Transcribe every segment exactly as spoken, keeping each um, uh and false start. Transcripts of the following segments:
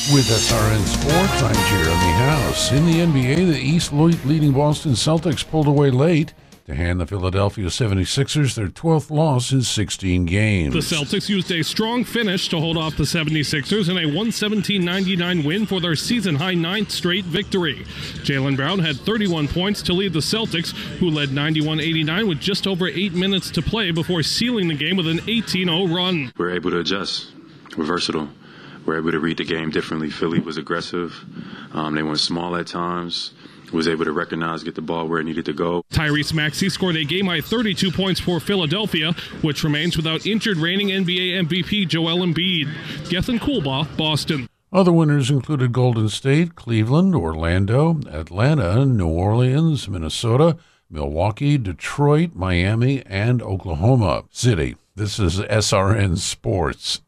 With S R N Sports, I'm Jeremy House. In the N B A, the East leading Boston Celtics pulled away late to hand the Philadelphia seventy-sixers their twelfth loss in sixteen games. The Celtics used a strong finish to hold off the seventy-sixers in a one seventeen ninety-nine win for their season-high ninth straight victory. Jaylen Brown had thirty-one points to lead the Celtics, who led ninety-one eighty-nine with just over eight minutes to play before sealing the game with an eighteen oh run. We're able to adjust. We're versatile. We're able to read the game differently. Philly was aggressive. Um, they went small at times. Was able to recognize, get the ball where it needed to go. Tyrese Maxey scored a game-high thirty-two points for Philadelphia, which remains without injured reigning N B A M V P Joel Embiid. Gethin Coolbaugh, Boston. Other winners included Golden State, Cleveland, Orlando, Atlanta, New Orleans, Minnesota, Milwaukee, Detroit, Miami, and Oklahoma City. This is S R N Sports.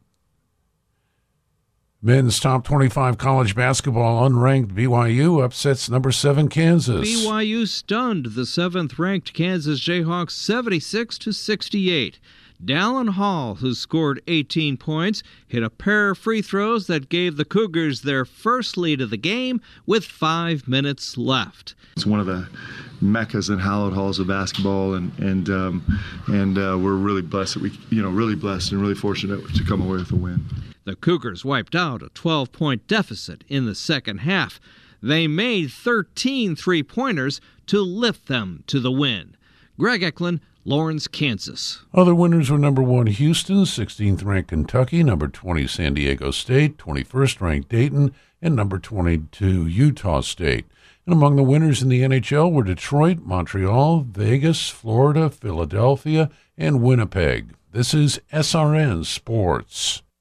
Men's top twenty-five college basketball, unranked B Y U upsets number seven Kansas. B Y U stunned the seventh-ranked Kansas Jayhawks seventy-six to sixty-eight. Dallin Hall, who scored eighteen points, hit a pair of free throws that gave the Cougars their first lead of the game with five minutes left. It's one of the meccas and hallowed halls of basketball, and and um, and uh, we're really blessed that we, you know, really blessed and really fortunate to come away with a win. The Cougars wiped out a twelve-point deficit in the second half. They made thirteen three-pointers to lift them to the win. Greg Eklund, Lawrence, Kansas. Other winners were number one Houston, sixteenth-ranked Kentucky, number twenty San Diego State, twenty-first-ranked Dayton, and number twenty-two Utah State. And among the winners in the N H L were Detroit, Montreal, Vegas, Florida, Philadelphia, and Winnipeg. This is S R N Sports.